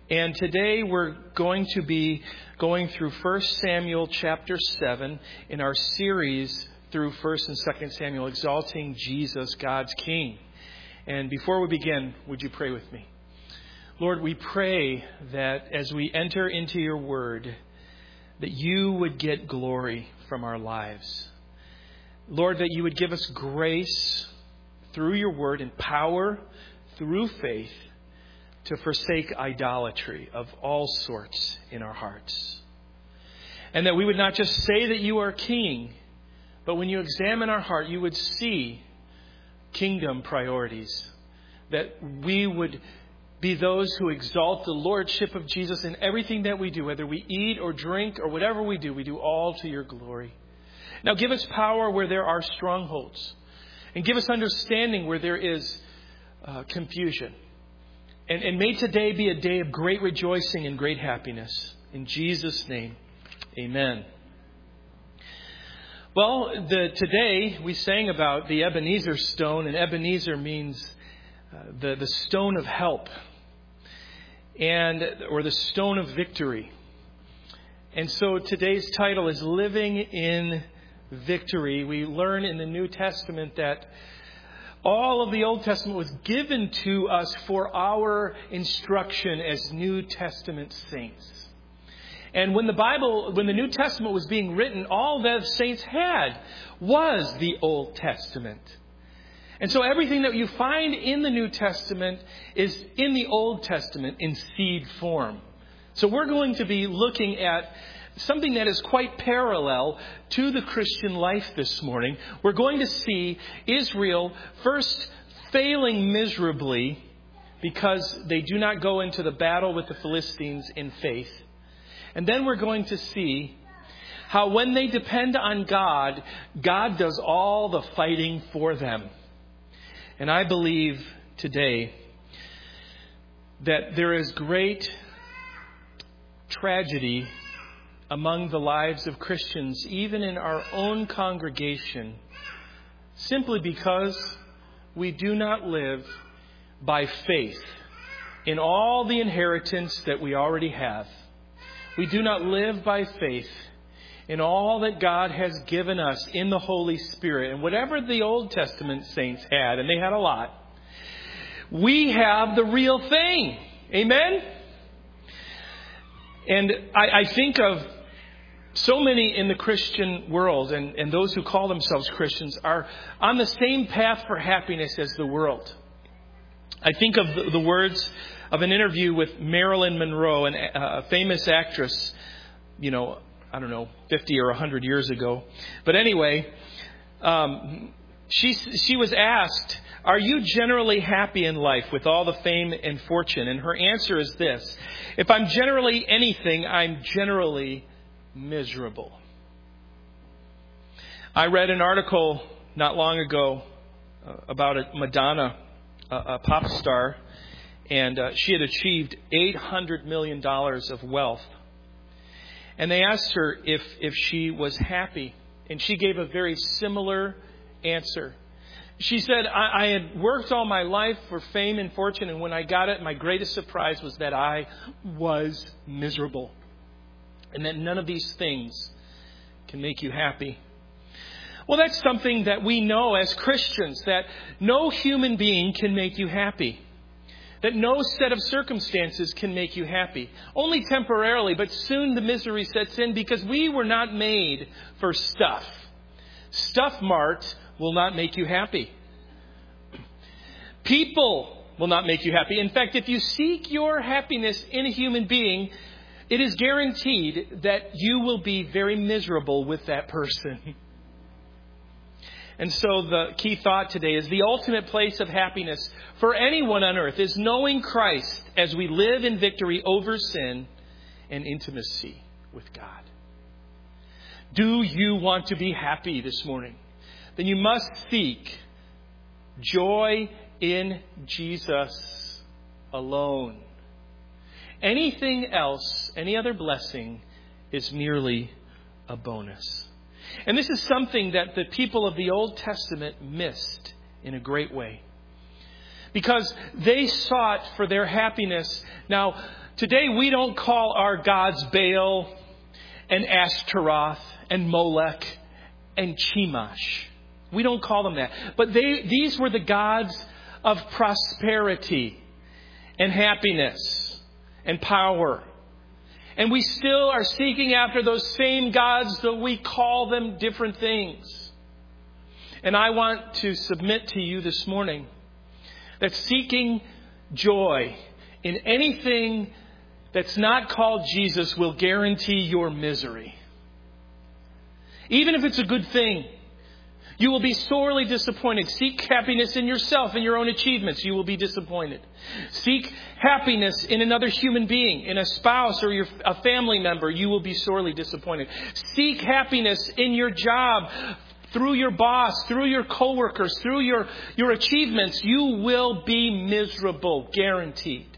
And today we're going to be going through 1 Samuel chapter 7 in our series through 1 and 2 Samuel, exalting Jesus, God's King. And before we begin, would you pray with me? Lord, we pray that as we enter into your word, that you would get glory from our lives. Lord, that you would give us grace through your word and power through faith to forsake idolatry of all sorts in our hearts. And that we would not just say that you are king, but when you examine our heart, you would see kingdom priorities. That we would be those who exalt the lordship of Jesus in everything that we do, whether we eat or drink or whatever we do all to your glory. Now give us power where there are strongholds, and give us understanding where there is confusion. And may today be a day of great rejoicing and great happiness. In Jesus' name, amen. Well, today we sang about the Ebenezer stone, and Ebenezer means the stone of help, or the stone of victory. And so today's title is Living in Victory. We learn in the New Testament that all of the Old Testament was given to us for our instruction as New Testament saints. And when the New Testament was being written, all that saints had was the Old Testament. And so everything that you find in the New Testament is in the Old Testament in seed form. So we're going to be looking at something that is quite parallel to the Christian life this morning. We're going to see Israel first failing miserably because they do not go into the battle with the Philistines in faith. And then we're going to see how when they depend on God, God does all the fighting for them. And I believe today that there is great tragedy among the lives of Christians, even in our own congregation, simply because we do not live by faith in all the inheritance that we already have. We do not live by faith in all that God has given us in the Holy Spirit. And whatever the Old Testament saints had, and they had a lot, we have the real thing. Amen? And I think of so many in the Christian world, and those who call themselves Christians are on the same path for happiness as the world. I think of the words of an interview with Marilyn Monroe, a famous actress, 50 or 100 years ago. But anyway, she was asked, "Are you generally happy in life with all the fame and fortune?" And her answer is this: "If I'm generally anything, I'm generally miserable." I read an article not long ago about Madonna, a pop star, and she had achieved $800 million of wealth. And they asked her if she was happy, and she gave a very similar answer. She said, I had worked all my life for fame and fortune, and when I got it, my greatest surprise was that I was miserable. And that none of these things can make you happy. Well, that's something that we know as Christians, that no human being can make you happy. That no set of circumstances can make you happy. Only temporarily, but soon the misery sets in because we were not made for stuff. Stuff Mart will not make you happy. People will not make you happy. In fact, if you seek your happiness in a human being, it is guaranteed that you will be very miserable with that person. And so the key thought today is the ultimate place of happiness for anyone on earth is knowing Christ as we live in victory over sin and intimacy with God. Do you want to be happy this morning? Then you must seek joy in Jesus alone. Anything else, any other blessing, is merely a bonus. And this is something that the people of the Old Testament missed in a great way. Because they sought for their happiness. Now, Today we don't call our gods Baal and Ashtaroth and Molech and Chemosh. We don't call them that. But these were the gods of prosperity and happiness and power. And we still are seeking after those same gods, though we call them different things. And I want to submit to you this morning that seeking joy in anything that's not called Jesus will guarantee your misery. Even if it's a good thing, you will be sorely disappointed. Seek happiness in yourself and your own achievements. You will be disappointed. Seek happiness in another human being, in a spouse or a family member. You will be sorely disappointed. Seek happiness in your job, through your boss, through your coworkers, through your achievements. You will be miserable, guaranteed.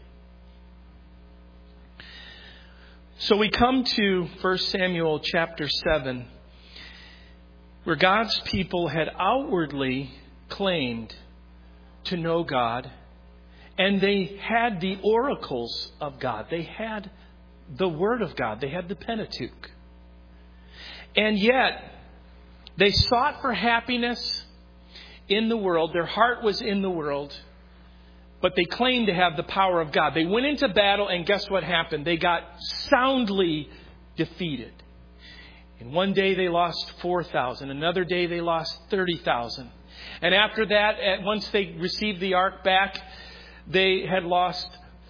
So we come to 1 Samuel chapter 7. Where God's people had outwardly claimed to know God, and they had the oracles of God. They had the Word of God. They had the Pentateuch. And yet, they sought for happiness in the world. Their heart was in the world, but they claimed to have the power of God. They went into battle, and guess what happened? They got soundly defeated. And one day they lost 4,000. Another day they lost 30,000. And after that, once they received the ark back, they had lost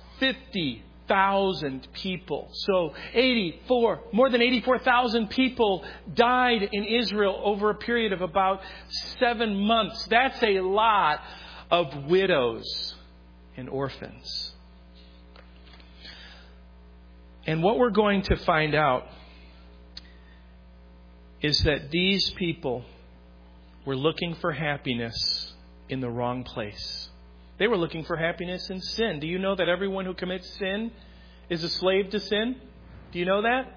50,000 people. So more than 84,000 people died in Israel over a period of about 7 months. That's a lot of widows and orphans. And what we're going to find out is that these people were looking for happiness in the wrong place. They were looking for happiness in sin. Do you know that everyone who commits sin is a slave to sin? Do you know that?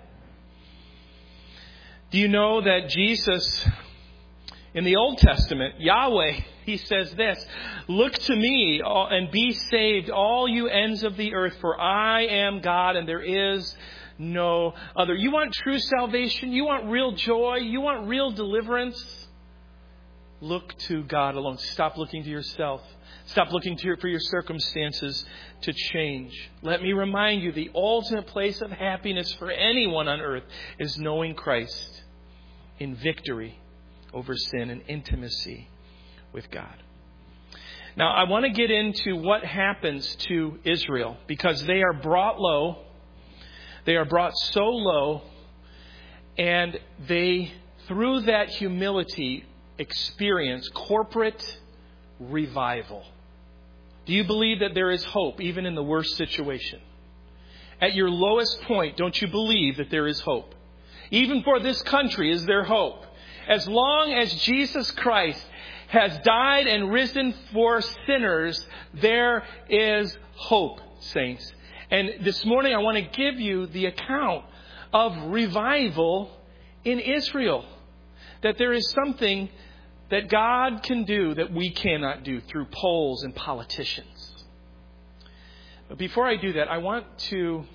Do you know that Jesus, in the Old Testament, Yahweh, He says this, "Look to me and be saved, all you ends of the earth, for I am God and there is no other." You want true salvation? You want real joy? You want real deliverance? Look to God alone. Stop looking to yourself. Stop looking for your circumstances to change. Let me remind you, the ultimate place of happiness for anyone on earth is knowing Christ in victory over sin and intimacy with God. Now, I want to get into what happens to Israel, because they are brought low. They are brought so low, and they, through that humility, experience corporate revival. Do you believe that there is hope even in the worst situation? At your lowest point, don't you believe that there is hope? Even for this country, is there hope? As long as Jesus Christ has died and risen for sinners, there is hope, saints. And this morning I want to give you the account of revival in Israel. That there is something that God can do that we cannot do through polls and politicians. But before I do that, I want to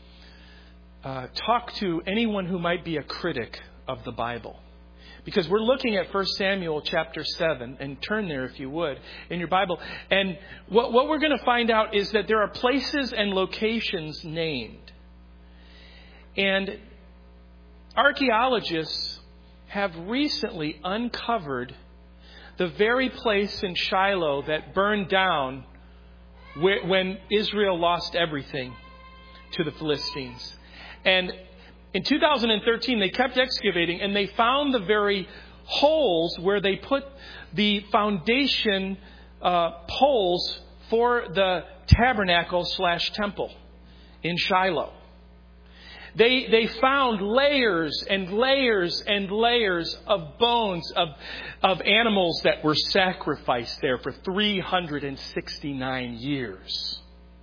talk to anyone who might be a critic of the Bible. Because we're looking at 1 Samuel chapter 7, and turn there if you would in your Bible. And what we're going to find out is that there are places and locations named. And archaeologists have recently uncovered the very place in Shiloh that burned down when Israel lost everything to the Philistines. And in 2013, they kept excavating, and they found the very holes where they put the foundation poles for the tabernacle/temple in Shiloh. They found layers and layers and layers of bones of animals that were sacrificed there for 369 years.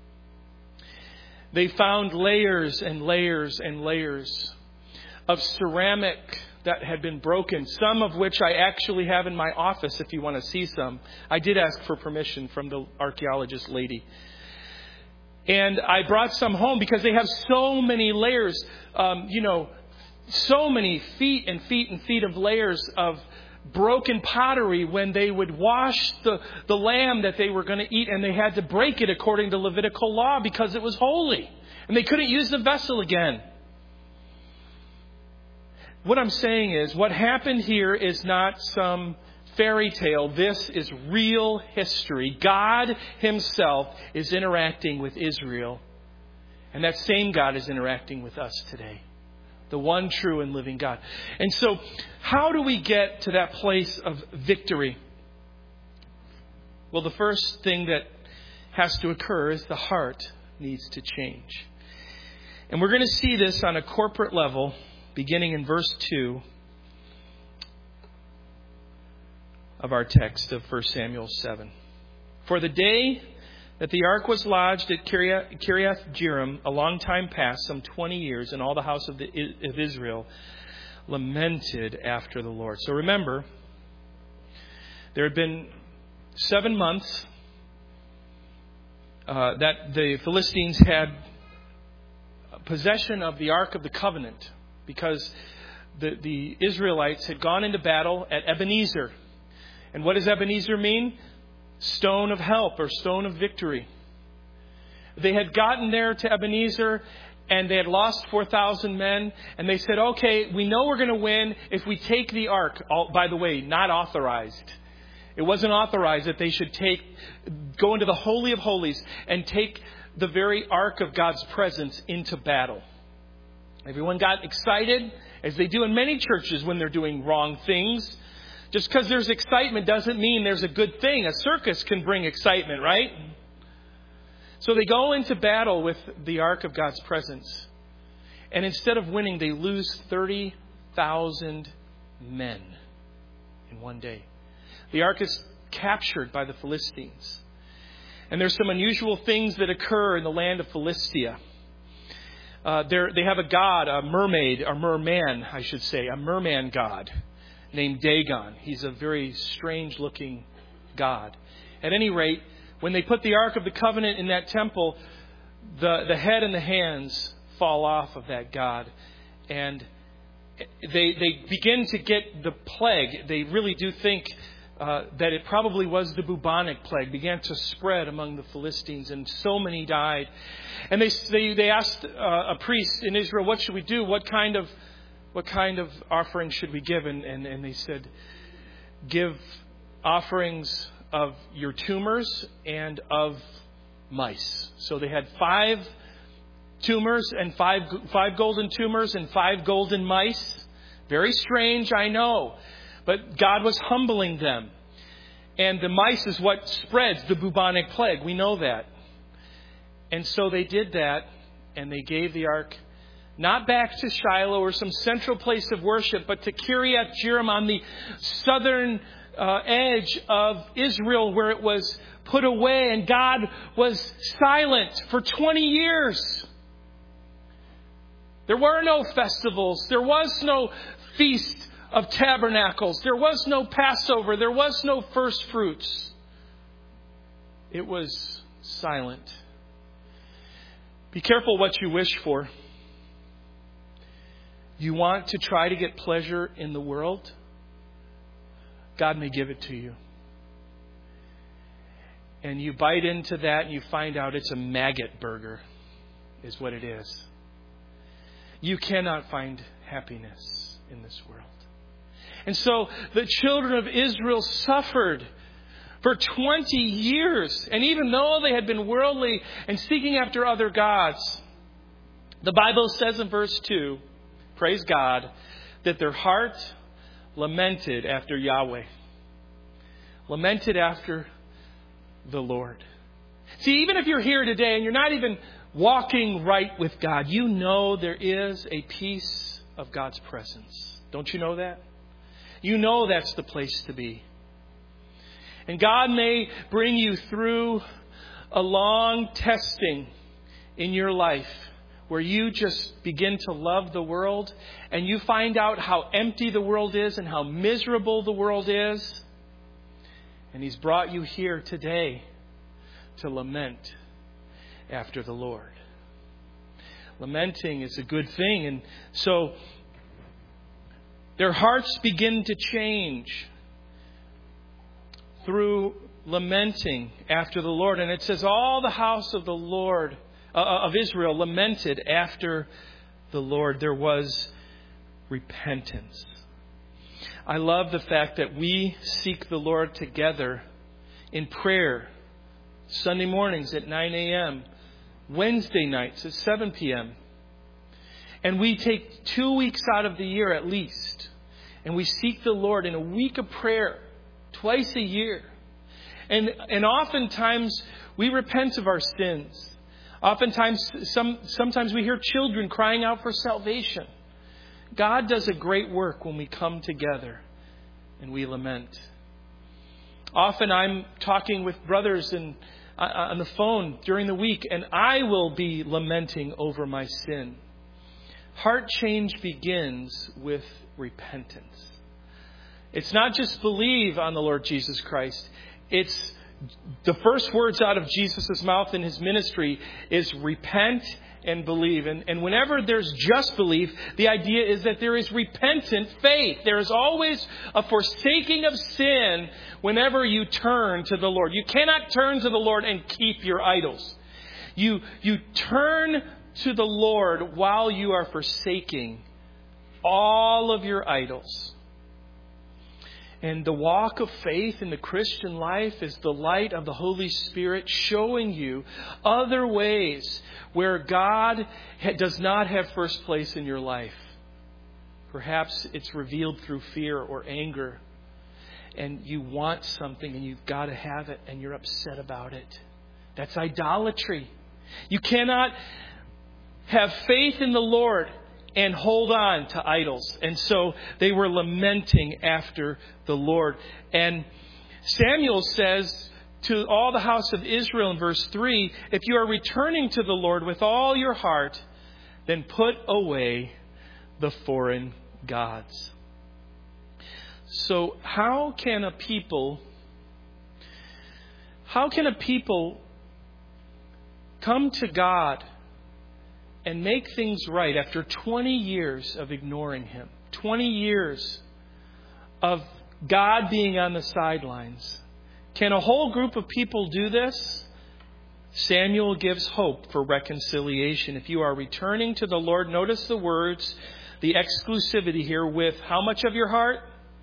They found layers and layers and layers of ceramic that had been broken, some of which I actually have in my office if you want to see some. I did ask for permission from the archaeologist lady. And I brought some home because they have so many layers, so many feet and feet and feet of layers of broken pottery when they would wash the lamb that they were going to eat, and they had to break it according to Levitical law because it was holy. And they couldn't use the vessel again. What I'm saying is, what happened here is not some fairy tale. This is real history. God Himself is interacting with Israel. And that same God is interacting with us today. The one true and living God. And so, how do we get to that place of victory? Well, the first thing that has to occur is the heart needs to change. And we're going to see this on a corporate level, beginning in verse 2 of our text of 1 Samuel 7. For the day that the ark was lodged at Kiriath Jearim, a long time past, some 20 years, and all the house of Israel lamented after the Lord. So remember, there had been 7 months that the Philistines had possession of the Ark of the Covenant, because the Israelites had gone into battle at Ebenezer. And what does Ebenezer mean? Stone of help or stone of victory. They had gotten there to Ebenezer and they had lost 4,000 men. And they said, okay, we know we're going to win if we take the ark. By the way, not authorized. It wasn't authorized that they should go into the Holy of Holies and take the very ark of God's presence into battle. Everyone got excited, as they do in many churches when they're doing wrong things. Just because there's excitement doesn't mean there's a good thing. A circus can bring excitement, right? So they go into battle with the ark of God's presence. And instead of winning, they lose 30,000 men in one day. The ark is captured by the Philistines. And there's some unusual things that occur in the land of Philistia. They have a god, a mermaid, or merman, I should say, a merman god named Dagon. He's a very strange-looking god. At any rate, when they put the Ark of the Covenant in that temple, the head and the hands fall off of that god. And they begin to get the plague. They really do think that it probably was the bubonic plague, began to spread among the Philistines, and so many died. And they asked a priest in Israel, what should we do? What kind of offering should we give? And they said, give offerings of your tumors and of mice. So they had 5 tumors and 5 golden tumors and 5 golden mice. Very strange, I know. But God was humbling them. And the mice is what spreads the bubonic plague. We know that. And so they did that, and they gave the ark not back to Shiloh or some central place of worship, but to Kiriath Jearim on the southern edge of Israel, where it was put away, and God was silent for 20 years. There were no festivals. There was no feast of tabernacles. There was no Passover. There was no first fruits. It was silent. Be careful what you wish for. You want to try to get pleasure in the world? God may give it to you. And you bite into that and you find out it's a maggot burger, is what it is. You cannot find happiness in this world. And so the children of Israel suffered for 20 years. And even though they had been worldly and seeking after other gods, the Bible says in verse 2, praise God, that their heart lamented after Yahweh. Lamented after the Lord. See, even if you're here today and you're not even walking right with God, you know there is a piece of God's presence. Don't you know that? You know that's the place to be. And God may bring you through a long testing in your life where you just begin to love the world and you find out how empty the world is and how miserable the world is. And He's brought you here today to lament after the Lord. Lamenting is a good thing. And so their hearts begin to change through lamenting after the Lord. And it says, all the house of the Lord, of Israel, lamented after the Lord. There was repentance. I love the fact that we seek the Lord together in prayer. Sunday mornings at 9 a.m. Wednesday nights at 7 p.m. And we take 2 weeks out of the year at least. And we seek the Lord in a week of prayer twice a year. And oftentimes we repent of our sins. Oftentimes, sometimes we hear children crying out for salvation. God does a great work when we come together and we lament. Often I'm talking with brothers on the phone during the week, and I will be lamenting over my sin. Heart change begins with repentance. It's not just believe on the Lord Jesus Christ. It's the first words out of Jesus' mouth in his ministry is repent and believe. And whenever there's just belief, the idea is that there is repentant faith. There is always a forsaking of sin whenever you turn to the Lord. You cannot turn to the Lord and keep your idols. You turn to the Lord while you are forsaking all of your idols. And the walk of faith in the Christian life is the light of the Holy Spirit showing you other ways where God does not have first place in your life. Perhaps it's revealed through fear or anger. And you want something and you've got to have it and you're upset about it. That's idolatry. You cannot have faith in the Lord and hold on to idols. And so they were lamenting after the Lord. And Samuel says to all the house of Israel in verse 3, if you are returning to the Lord with all your heart, then put away the foreign gods. So how can a people come to God and make things right after 20 years of ignoring Him? 20 years of God being on the sidelines. Can a whole group of people do this? Samuel gives hope for reconciliation. If you are returning to the Lord, notice the words, the exclusivity here, with how much of your heart?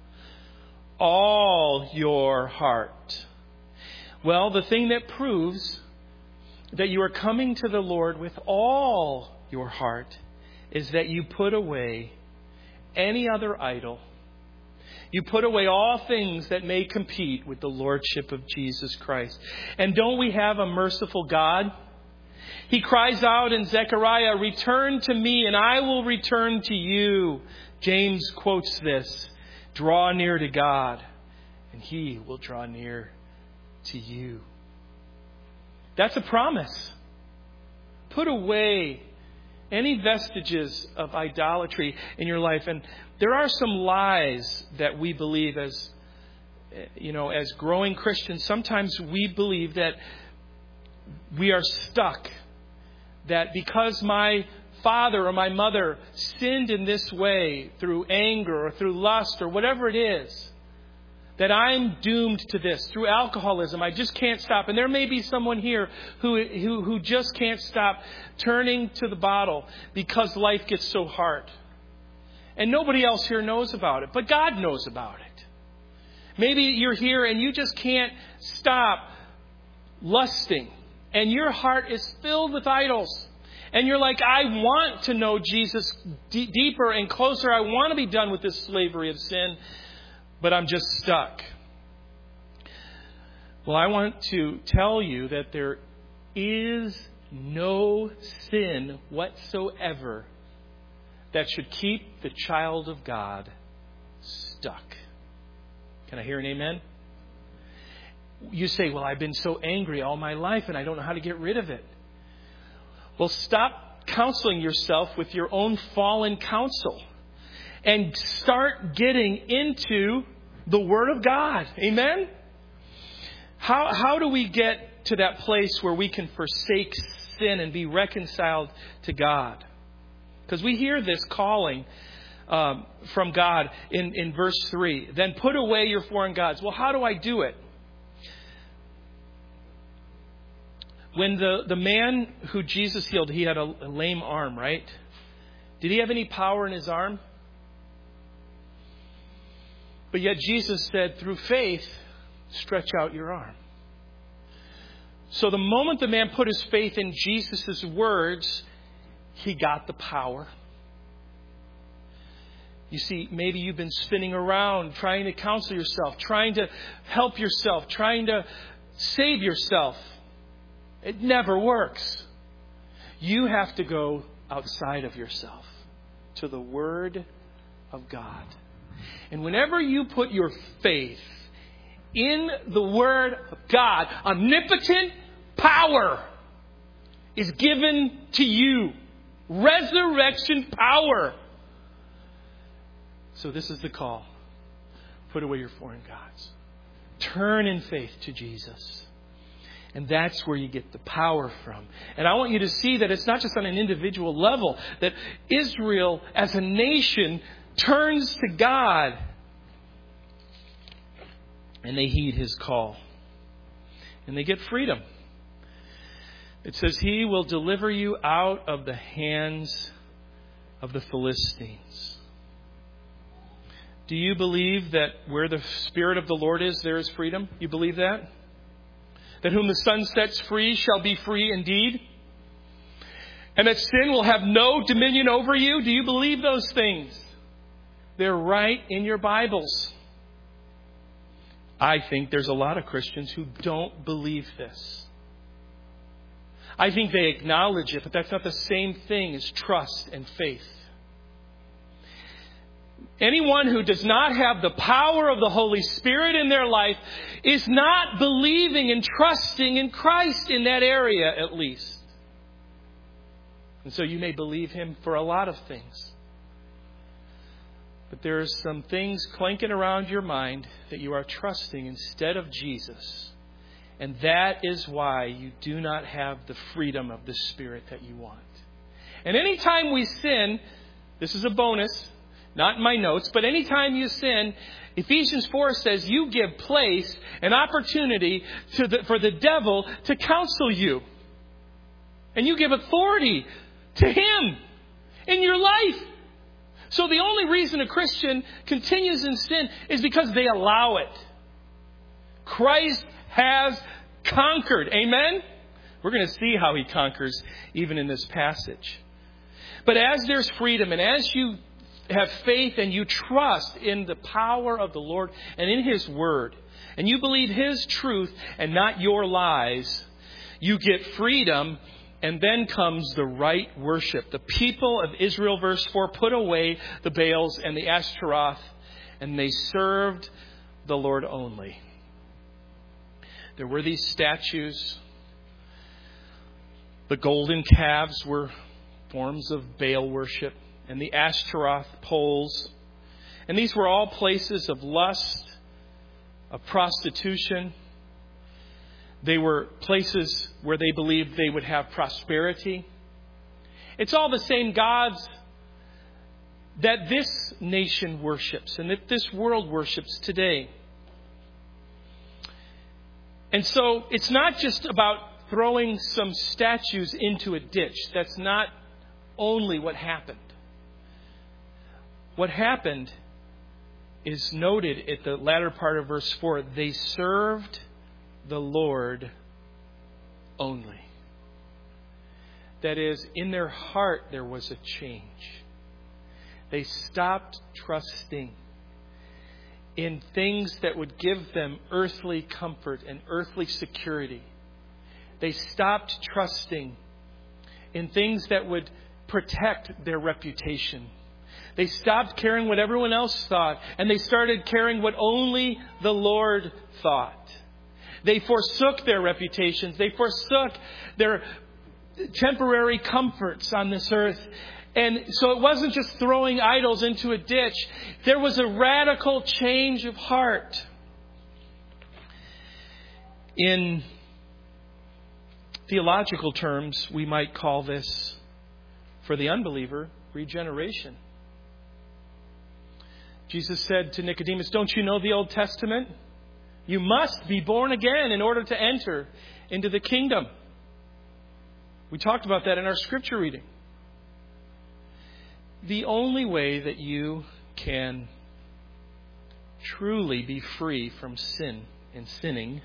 All your heart. Well, the thing that proves that you are coming to the Lord with all your heart is that you put away any other idol. You put away all things that may compete with the Lordship of Jesus Christ. And don't we have a merciful God? He cries out in Zechariah, return to me and I will return to you. James quotes this, draw near to God and He will draw near to you. That's a promise. Put away any vestiges of idolatry in your life. And there are some lies that we believe as growing Christians. Sometimes we believe that we are stuck. That because my father or my mother sinned in this way through anger or through lust or whatever it is, that I'm doomed to this. Through alcoholism, I just can't stop. And there may be someone here who just can't stop turning to the bottle because life gets so hard. And nobody else here knows about it, but God knows about it. Maybe you're here and you just can't stop lusting. And your heart is filled with idols. And you're like, I want to know Jesus deeper and closer. I want to be done with this slavery of sin. But I'm just stuck. Well, I want to tell you that there is no sin whatsoever that should keep the child of God stuck. Can I hear an amen? You say, well, I've been so angry all my life and I don't know how to get rid of it. Well, stop counseling yourself with your own fallen counsel. And start getting into the Word of God. Amen? How do we get to that place where we can forsake sin and be reconciled to God. Because we hear this calling from God in verse 3. Then put away your foreign gods. Well, how do I do it? When the man who Jesus healed, he had a lame arm, right? Did he have any power in his arm? But yet Jesus said, through faith, stretch out your arm. So the moment the man put his faith in Jesus' words, he got the power. You see, maybe you've been spinning around trying to counsel yourself, trying to help yourself, trying to save yourself. It never works. You have to go outside of yourself to the Word of God. And whenever you put your faith in the Word of God, omnipotent power is given to you. Resurrection power. So this is the call. Put away your foreign gods. Turn in faith to Jesus. And that's where you get the power from. And I want you to see that it's not just on an individual level, that Israel as a nation turns to God and they heed His call. And they get freedom. It says, He will deliver you out of the hands of the Philistines. Do you believe that where the Spirit of the Lord is, there is freedom? You believe that? That whom the Son sets free shall be free indeed? And that sin will have no dominion over you? Do you believe those things? They're right in your Bibles. I think there's a lot of Christians who don't believe this. I think they acknowledge it, but that's not the same thing as trust and faith. Anyone who does not have the power of the Holy Spirit in their life is not believing and trusting in Christ in that area, at least. And so you may believe Him for a lot of things. But there are some things clanking around your mind that you are trusting instead of Jesus. And that is why you do not have the freedom of the Spirit that you want. And anytime we sin, this is a bonus, not in my notes, but anytime you sin, Ephesians 4 says you give place and opportunity for the devil to counsel you. And you give authority to him in your life. So the only reason a Christian continues in sin is because they allow it. Christ has conquered. Amen? We're going to see how He conquers even in this passage. But as there's freedom and as you have faith and you trust in the power of the Lord and in His Word, and you believe His truth and not your lies, you get freedom. And then comes the right worship. The people of Israel, verse 4, put away the Baals and the Ashtaroth, and they served the Lord only. There were these statues. The golden calves were forms of Baal worship, and the Ashtaroth poles. And these were all places of lust, of prostitution. They were places where they believed they would have prosperity. It's all the same gods that this nation worships and that this world worships today. And so it's not just about throwing some statues into a ditch. That's not only what happened. What happened is noted at the latter part of verse 4. They served the Lord only. That is, in their heart there was a change. They stopped trusting in things that would give them earthly comfort and earthly security. They stopped trusting in things that would protect their reputation. They stopped caring what everyone else thought, and they started caring what only the Lord thought. They forsook their reputations. They forsook their temporary comforts on this earth. And so it wasn't just throwing idols into a ditch. There was a radical change of heart. In theological terms, we might call this, for the unbeliever, regeneration. Jesus said to Nicodemus, don't you know the Old Testament? You must be born again in order to enter into the kingdom. We talked about that in our scripture reading. The only way that you can truly be free from sin and sinning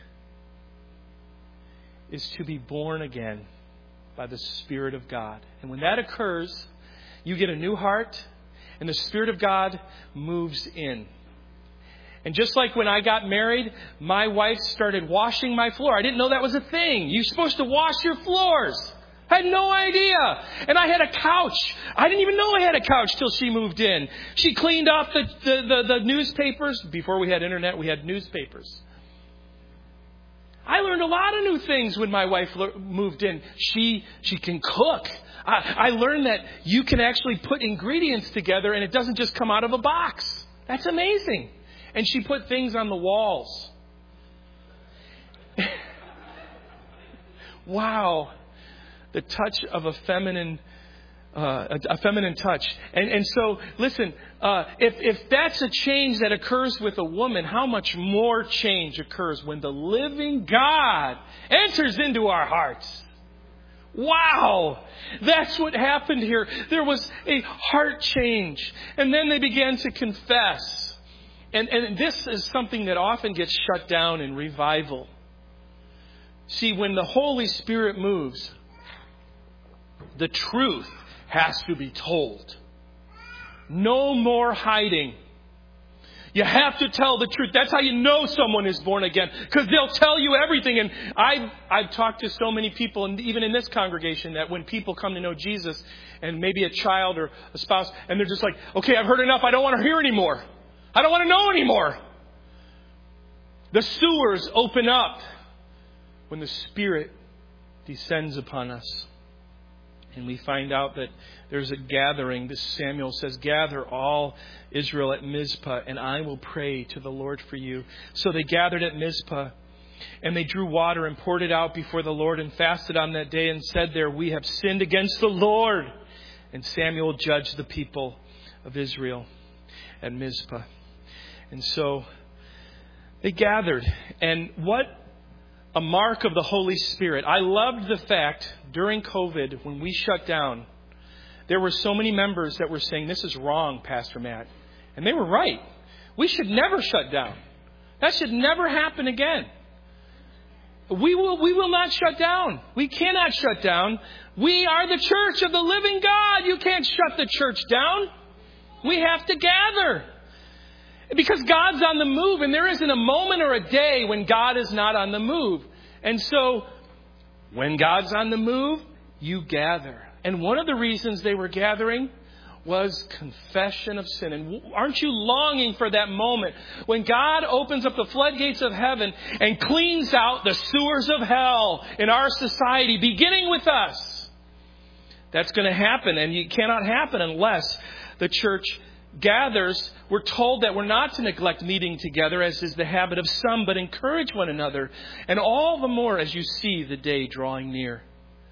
is to be born again by the Spirit of God. And when that occurs, you get a new heart, and the Spirit of God moves in. And just like when I got married, my wife started washing my floor. I didn't know that was a thing. You're supposed to wash your floors. I had no idea. And I had a couch. I didn't even know I had a couch till she moved in. She cleaned off the newspapers. Before we had internet, we had newspapers. I learned a lot of new things when my wife moved in. She can cook. I learned that you can actually put ingredients together and it doesn't just come out of a box. That's amazing. And she put things on the walls. Wow. The touch of a feminine touch. And so, listen, if that's a change that occurs with a woman, how much more change occurs when the living God enters into our hearts? Wow! That's what happened here. There was a heart change. And then they began to confess. And this is something that often gets shut down in revival. See, when the Holy Spirit moves, the truth has to be told. No more hiding. You have to tell the truth. That's how you know someone is born again, because they'll tell you everything. And I've talked to so many people, and even in this congregation, that when people come to know Jesus, and maybe a child or a spouse, and they're just like, okay, I've heard enough. I don't want to hear anymore. I don't want to know anymore. The sewers open up when the Spirit descends upon us. And we find out that there's a gathering. This Samuel says, gather all Israel at Mizpah, and I will pray to the Lord for you. So they gathered at Mizpah, and they drew water and poured it out before the Lord and fasted on that day and said there, we have sinned against the Lord. And Samuel judged the people of Israel at Mizpah. And so they gathered. And what a mark of the Holy Spirit. I loved the fact during COVID, when we shut down, there were so many members that were saying, this is wrong, Pastor Matt. And they were right. We should never shut down. That should never happen again. We will not shut down. We cannot shut down. We are the church of the living God. You can't shut the church down. We have to gather. Because God's on the move, and there isn't a moment or a day when God is not on the move. And so, when God's on the move, you gather. And one of the reasons they were gathering was confession of sin. And aren't you longing for that moment when God opens up the floodgates of heaven and cleans out the sewers of hell in our society, beginning with us? That's going to happen, and it cannot happen unless the church gathers. We're told that we're not to neglect meeting together, as is the habit of some, but encourage one another. And all the more as you see the day drawing near.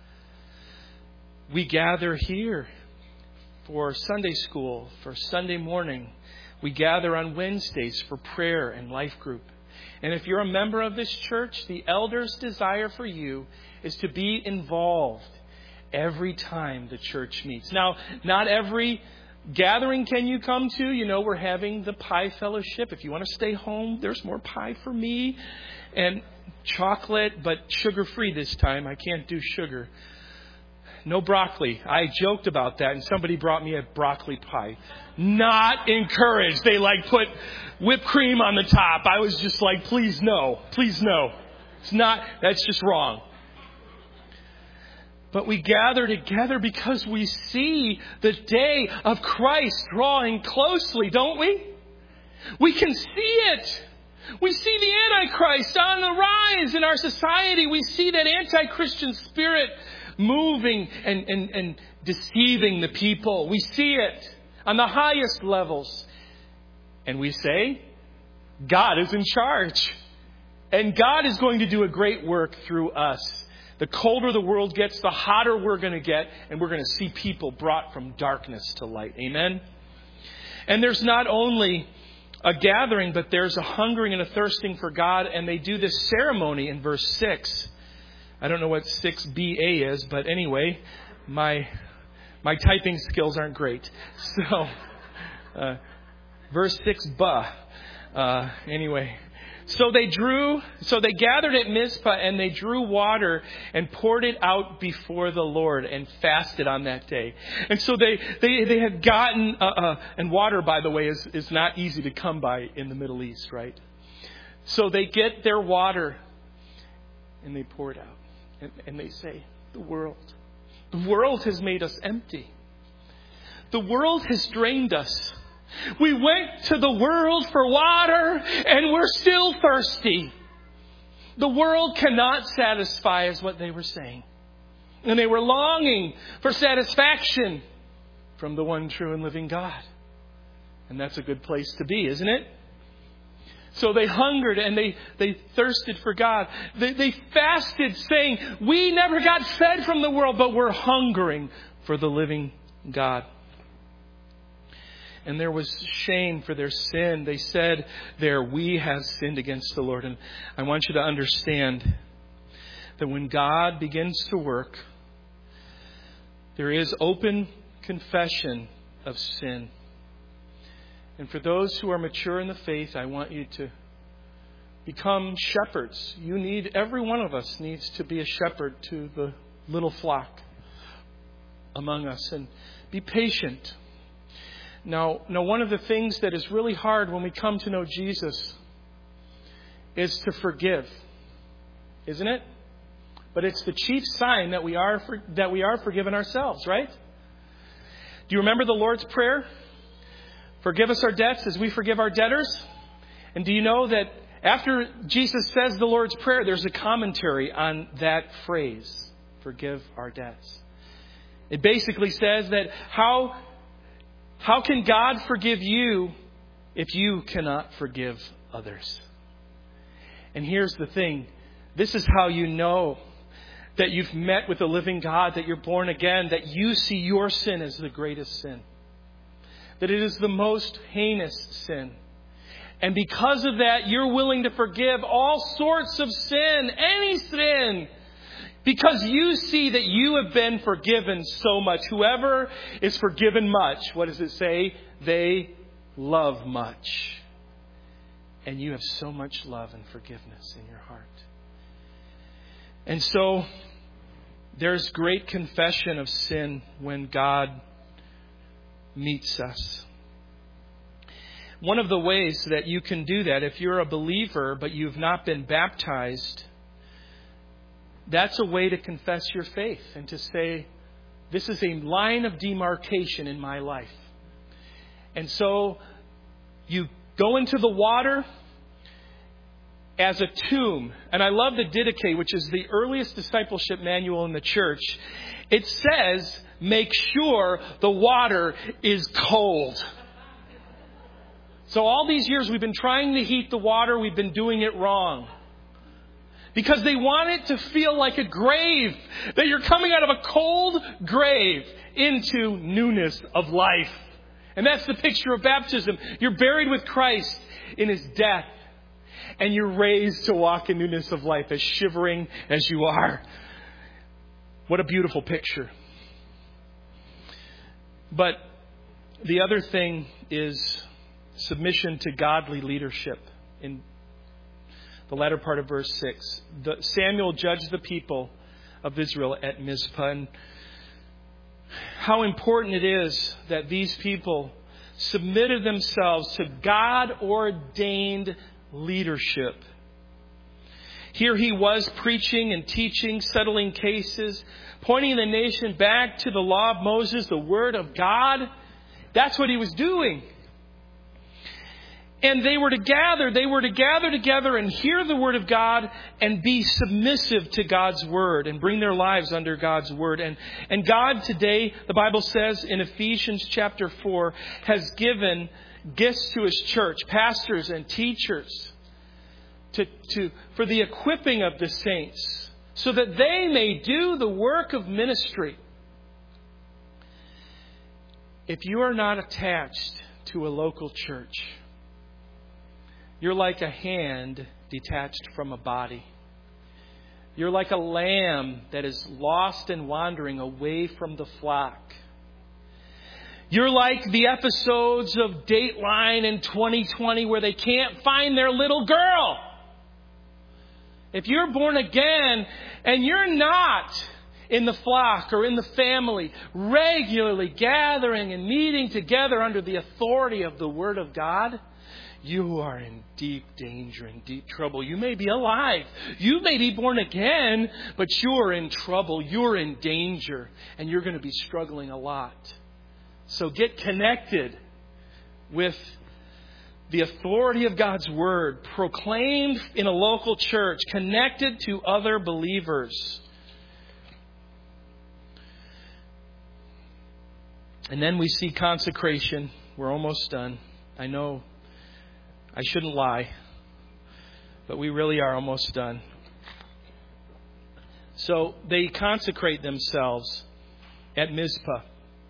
We gather here for Sunday school, for Sunday morning. We gather on Wednesdays for prayer and life group. And if you're a member of this church, the elders' desire for you is to be involved every time the church meets. Now, not every gathering can you come to. You know, we're having the pie fellowship. If you want to stay home, there's more pie for me. And chocolate, but sugar-free this time. I can't do sugar. No broccoli. I joked about that, and somebody brought me a broccoli pie. Not encouraged. They put whipped cream on the top. I was just like, please no. Please no. It's not, that's just wrong. But we gather together because we see the day of Christ drawing closely, don't we? We can see it. We see the Antichrist on the rise in our society. We see that anti-Christian spirit moving and deceiving the people. We see it on the highest levels. And we say, God is in charge. And God is going to do a great work through us. The colder the world gets, the hotter we're going to get, and we're going to see people brought from darkness to light. Amen? And there's not only a gathering, but there's a hungering and a thirsting for God, and they do this ceremony in verse 6. I don't know what 6BA is, but anyway, my typing skills aren't great. So, verse 6, anyway. So they gathered at Mizpah, and they drew water and poured it out before the Lord and fasted on that day. And so they had gotten, and water, by the way, is not easy to come by in the Middle East, right? So they get their water and they pour it out. And they say, the world has made us empty. The world has drained us. We went to the world for water and we're still thirsty. The world cannot satisfy, is what they were saying. And they were longing for satisfaction from the one true and living God. And that's a good place to be, isn't it? So they hungered and they thirsted for God. They fasted, saying, we never got fed from the world, but we're hungering for the living God. And there was shame for their sin. They said there, we have sinned against the Lord. And I want you to understand that when God begins to work, there is open confession of sin. And for those who are mature in the faith, I want you to become shepherds. Every one of us needs to be a shepherd to the little flock among us. And be patient. Now, one of the things that is really hard when we come to know Jesus is to forgive, isn't it? But it's the chief sign that we are forgiven ourselves, right? Do you remember the Lord's Prayer? Forgive us our debts as we forgive our debtors. And do you know that after Jesus says the Lord's Prayer, there's a commentary on that phrase, forgive our debts. It basically says that how can God forgive you if you cannot forgive others? And here's the thing. This is how you know that you've met with the living God, that you're born again, that you see your sin as the greatest sin. That it is the most heinous sin. And because of that, you're willing to forgive all sorts of sin, any sin, because you see that you have been forgiven so much. Whoever is forgiven much, what does it say? They love much. And you have so much love and forgiveness in your heart. And so there's great confession of sin when God meets us. One of the ways that you can do that, if you're a believer but you've not been baptized, that's a way to confess your faith and to say, this is a line of demarcation in my life. And so you go into the water as a tomb. And I love the Didache, which is the earliest discipleship manual in the church. It says, make sure the water is cold. So all these years we've been trying to heat the water, we've been doing it wrong. Because they want it to feel like a grave, that you're coming out of a cold grave into newness of life. And that's the picture of baptism. You're buried with Christ in His death. And you're raised to walk in newness of life, as shivering as you are. What a beautiful picture. But the other thing is submission to godly leadership. In the latter part of verse 6, Samuel judged the people of Israel at Mizpah. And how important it is that these people submitted themselves to God-ordained leadership. Here he was preaching and teaching, settling cases, pointing the nation back to the law of Moses, the Word of God. That's what he was doing. And they were to gather together and hear the Word of God and be submissive to God's Word and bring their lives under God's Word. And God today, the Bible says in Ephesians chapter 4, has given gifts to His church, pastors and teachers, for the equipping of the saints, so that they may do the work of ministry. If you are not attached to a local church, you're like a hand detached from a body. You're like a lamb that is lost and wandering away from the flock. You're like the episodes of Dateline in 2020 where they can't find their little girl. If you're born again and you're not in the flock or in the family, regularly gathering and meeting together under the authority of the Word of God, you are in deep danger and deep trouble. You may be alive. You may be born again, but you're in trouble. You're in danger. And you're going to be struggling a lot. So get connected with the authority of God's Word, proclaimed in a local church, connected to other believers. And then we see consecration. We're almost done. I know I shouldn't lie, but we really are almost done. So they consecrate themselves at Mizpah.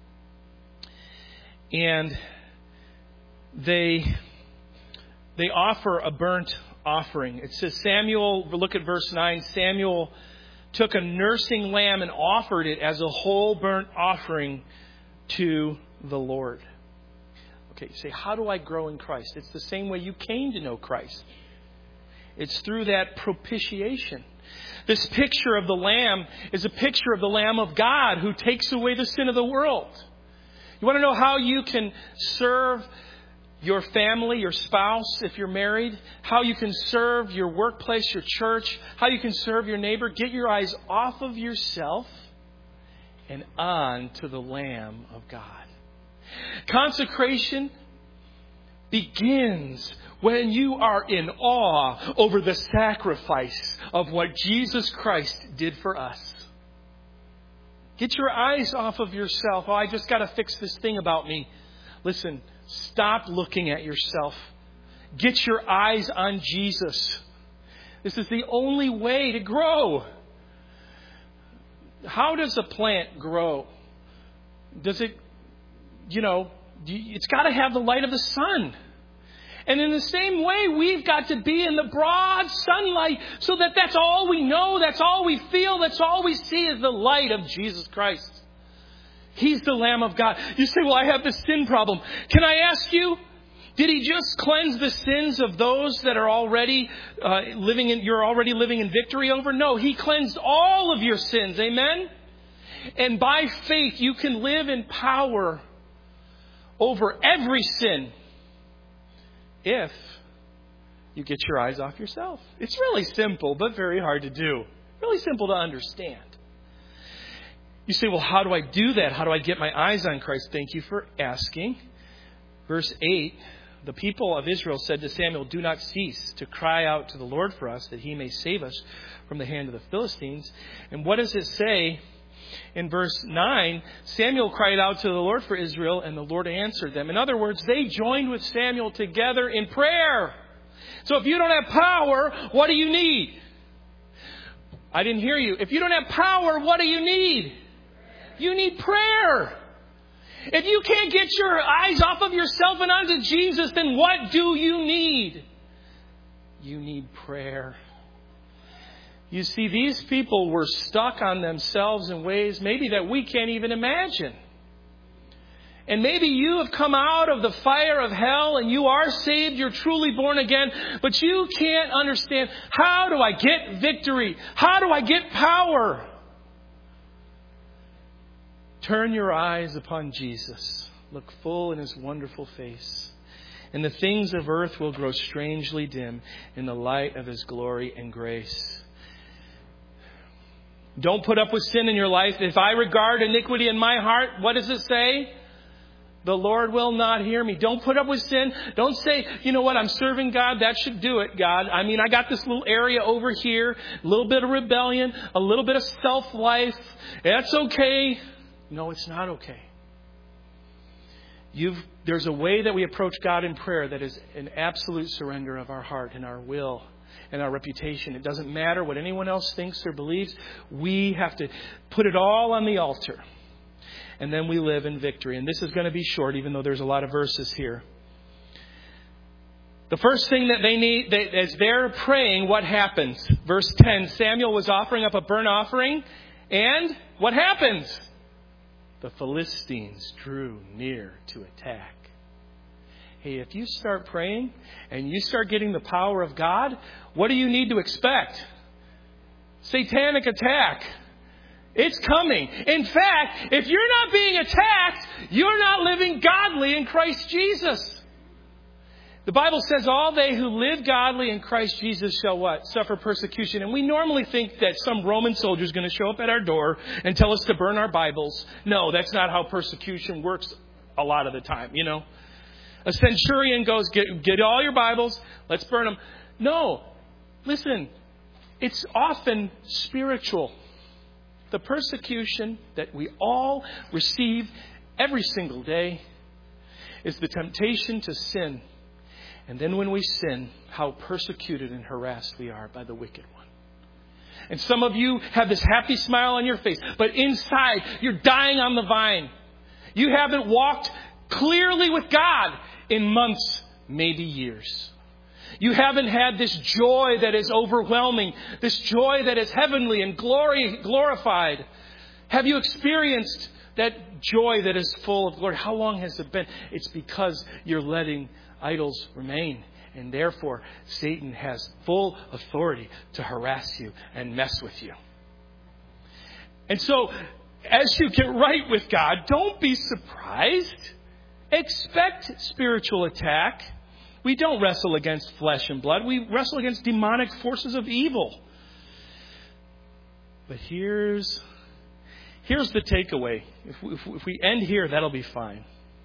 And they offer a burnt offering. It says Samuel, look at verse 9, Samuel took a nursing lamb and offered it as a whole burnt offering to the Lord. Okay, you say, how do I grow in Christ? It's the same way you came to know Christ. It's through that propitiation. This picture of the lamb is a picture of the Lamb of God who takes away the sin of the world. You want to know how you can serve your family, your spouse, if you're married? How you can serve your workplace, your church? How you can serve your neighbor? Get your eyes off of yourself and on to the Lamb of God. Consecration begins when you are in awe over the sacrifice of what Jesus Christ did for us. Get your eyes off of yourself. Oh, I just got to fix this thing about me. Listen, stop looking at yourself. Get your eyes on Jesus. This is the only way to grow. How does a plant grow? Does it, it's got to have the light of the sun. And in the same way, we've got to be in the broad sunlight so that that's all we know, that's all we feel, that's all we see is the light of Jesus Christ. He's the Lamb of God. You say, well, I have this sin problem. Can I ask you, did He just cleanse the sins of those that are already you're already living in victory over? No, He cleansed all of your sins. Amen? And by faith, you can live in power over every sin if you get your eyes off yourself. It's really simple, but very hard to do. Really simple to understand. You say, well, how do I do that? How do I get my eyes on Christ? Thank you for asking. Verse 8, the people of Israel said to Samuel, do not cease to cry out to the Lord for us, that He may save us from the hand of the Philistines. And what does it say? In verse 9, Samuel cried out to the Lord for Israel, and the Lord answered them. In other words, they joined with Samuel together in prayer. So if you don't have power, what do you need? I didn't hear you. If you don't have power, what do you need? You need prayer. If you can't get your eyes off of yourself and onto Jesus, then what do you need? You need prayer. You see, these people were stuck on themselves in ways maybe that we can't even imagine. And maybe you have come out of the fire of hell and you are saved, you're truly born again, but you can't understand, how do I get victory? How do I get power? Turn your eyes upon Jesus. Look full in His wonderful face. And the things of earth will grow strangely dim in the light of His glory and grace. Don't put up with sin in your life. If I regard iniquity in my heart, what does it say? The Lord will not hear me. Don't put up with sin. Don't say, you know what, I'm serving God. That should do it, God. I mean, I got this little area over here, a little bit of rebellion, a little bit of self-life. That's okay. No, it's not okay. There's a way that we approach God in prayer that is an absolute surrender of our heart and our will and our reputation. It doesn't matter what anyone else thinks or believes. We have to put it all on the altar. And then we live in victory. And this is going to be short, even though there's a lot of verses here. The first thing that they need, as they're praying, what happens? Verse 10, Samuel was offering up a burnt offering. And what happens? The Philistines drew near to attack. Hey, if you start praying and you start getting the power of God, what do you need to expect? Satanic attack. It's coming. In fact, if you're not being attacked, you're not living godly in Christ Jesus. The Bible says all they who live godly in Christ Jesus shall what? Suffer persecution. And we normally think that some Roman soldier is going to show up at our door and tell us to burn our Bibles. No, that's not how persecution works a lot of the time, you know. A centurion goes, get all your Bibles, let's burn them. No, listen, it's often spiritual. The persecution that we all receive every single day is the temptation to sin. And then when we sin, how persecuted and harassed we are by the wicked one. And some of you have this happy smile on your face, but inside you're dying on the vine. You haven't walked clearly with God in months, maybe years. You haven't had this joy that is overwhelming, this joy that is heavenly and glorified. Have you experienced that joy that is full of glory? How long has it been? It's because you're letting idols remain. And therefore, Satan has full authority to harass you and mess with you. And so, as you get right with God, don't be surprised. Expect spiritual attack. We don't wrestle against flesh and blood. We wrestle against demonic forces of evil. But here's the takeaway. If we end here, that'll be fine.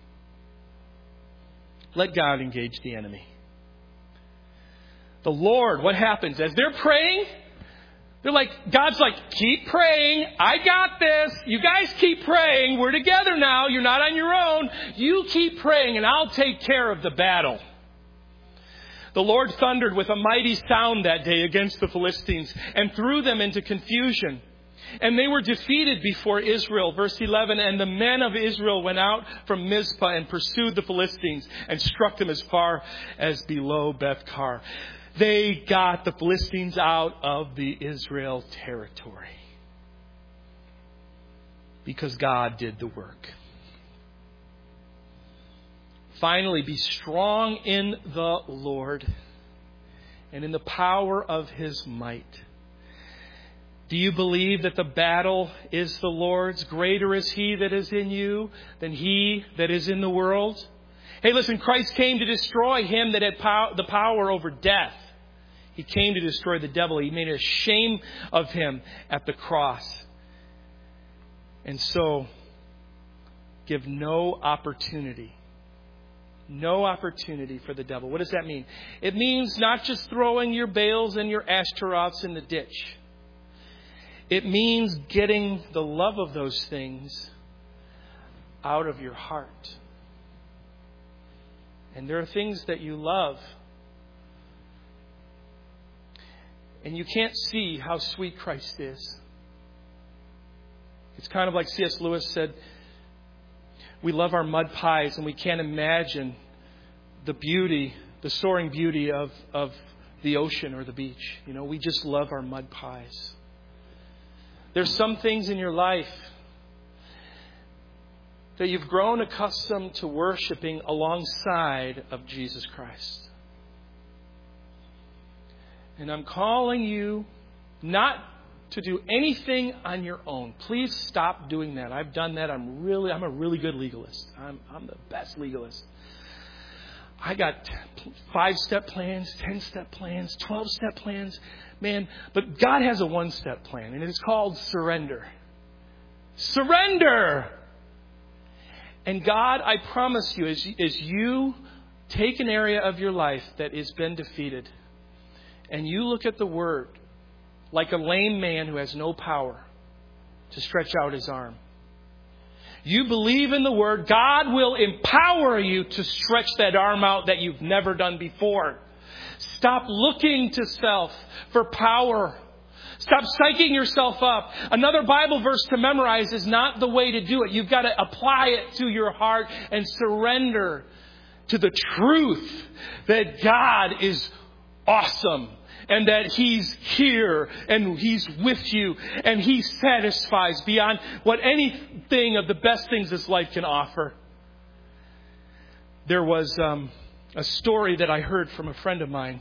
Let God engage the enemy. The Lord, what happens? As they're praying, God's like, keep praying. I got this. You guys keep praying. We're together now. You're not on your own. You keep praying and I'll take care of the battle. The Lord thundered with a mighty sound that day against the Philistines and threw them into confusion. And they were defeated before Israel. Verse 11, and the men of Israel went out from Mizpah and pursued the Philistines and struck them as far as below Beth-kar. They got the Philistines out of the Israel territory because God did the work. Finally, be strong in the Lord and in the power of His might. Do you believe that the battle is the Lord's? Greater is He that is in you than he that is in the world. Hey, listen, Christ came to destroy him that had the power over death. He came to destroy the devil. He made a shame of him at the cross. And so, give no opportunity for the devil. What does that mean? It means not just throwing your Baals and your Ashtaroths in the ditch. It means getting the love of those things out of your heart. And there are things that you love, and you can't see how sweet Christ is. It's kind of like C.S. Lewis said, we love our mud pies and we can't imagine the beauty, the soaring beauty of the ocean or the beach. You know, we just love our mud pies. There's some things in your life that you've grown accustomed to worshiping alongside of Jesus Christ. And I'm calling you not to do anything on your own. Please stop doing that. I've done that. I'm a really good legalist. I'm the best legalist. I got 5-step plans, 10-step plans, 12-step plans. Man, but God has a 1-step plan, and it's called surrender. Surrender! And God, I promise you, as you take an area of your life that has been defeated, and you look at the Word like a lame man who has no power to stretch out his arm. You believe in the Word, God will empower you to stretch that arm out that you've never done before. Stop looking to self for power. Stop psyching yourself up. Another Bible verse to memorize is not the way to do it. You've got to apply it to your heart and surrender to the truth that God is awesome and that He's here and He's with you and He satisfies beyond what anything of the best things this life can offer. There was a story that I heard from a friend of mine.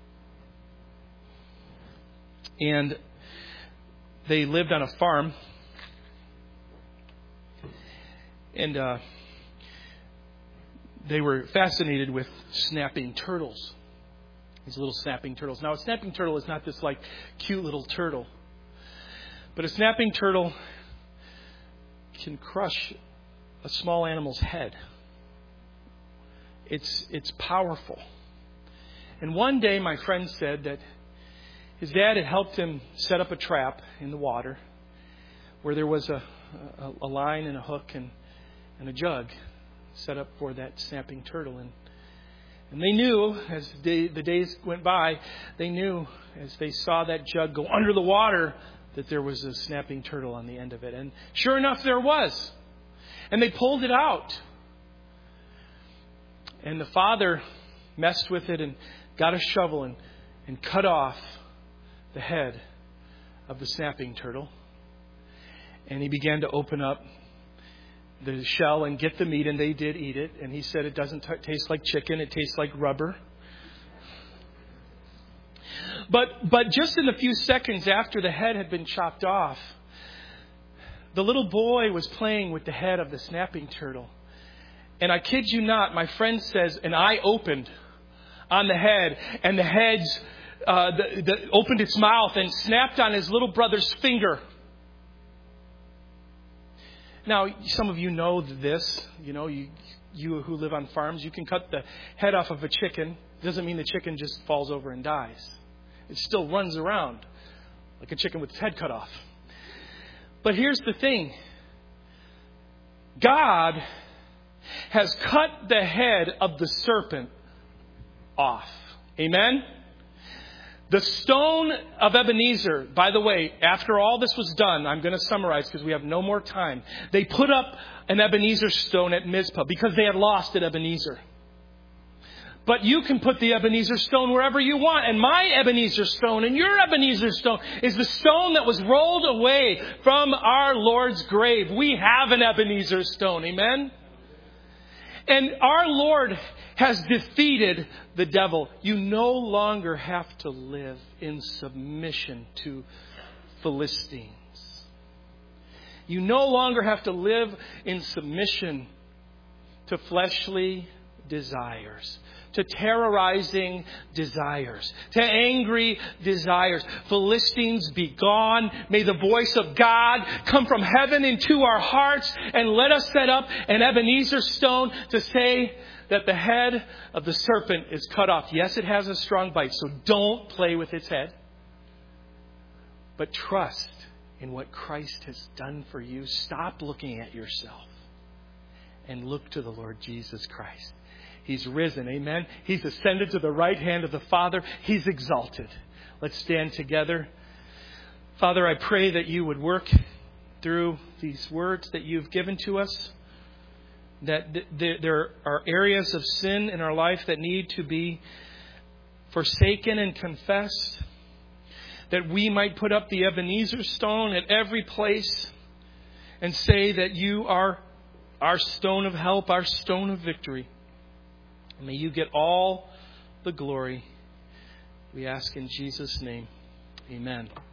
And they lived on a farm. And they were fascinated with snapping turtles. These little snapping turtles. Now, a snapping turtle is not this like cute little turtle. But a snapping turtle can crush a small animal's head. It's powerful. And one day my friend said that his dad had helped him set up a trap in the water where there was a line and a hook and a jug set up for that snapping turtle. And they knew, as the days went by, they knew as they saw that jug go under the water that there was a snapping turtle on the end of it. And sure enough, there was. And they pulled it out. And the father messed with it and got a shovel and cut off the head of the snapping turtle. And he began to open up the shell and get the meat, and they did eat it. And he said it doesn't taste like chicken, it tastes like rubber. But just in the few seconds after the head had been chopped off, the little boy was playing with the head of the snapping turtle. And I kid you not, my friend says, an eye opened on the head, and the head's opened its mouth and snapped on his little brother's finger. Now, some of you know this. You know, you who live on farms, you can cut the head off of a chicken. It doesn't mean the chicken just falls over and dies. It still runs around like a chicken with its head cut off. But here's the thing. God has cut the head of the serpent off. Amen? The stone of Ebenezer, by the way, after all this was done, I'm going to summarize because we have no more time. They put up an Ebenezer stone at Mizpah because they had lost at Ebenezer. But you can put the Ebenezer stone wherever you want. And my Ebenezer stone and your Ebenezer stone is the stone that was rolled away from our Lord's grave. We have an Ebenezer stone. Amen? And our Lord has defeated the devil. You no longer have to live in submission to Philistines. You no longer have to live in submission to fleshly desires, to terrorizing desires, to angry desires. Philistines, be gone. May the voice of God come from heaven into our hearts and let us set up an Ebenezer stone to say that the head of the serpent is cut off. Yes, it has a strong bite, so don't play with its head. But trust in what Christ has done for you. Stop looking at yourself and look to the Lord Jesus Christ. He's risen. Amen. He's ascended to the right hand of the Father. He's exalted. Let's stand together. Father, I pray that you would work through these words that you've given to us, that there are areas of sin in our life that need to be forsaken and confessed, that we might put up the Ebenezer stone at every place and say that you are our stone of help, our stone of victory. May you get all the glory. We ask in Jesus' name. Amen.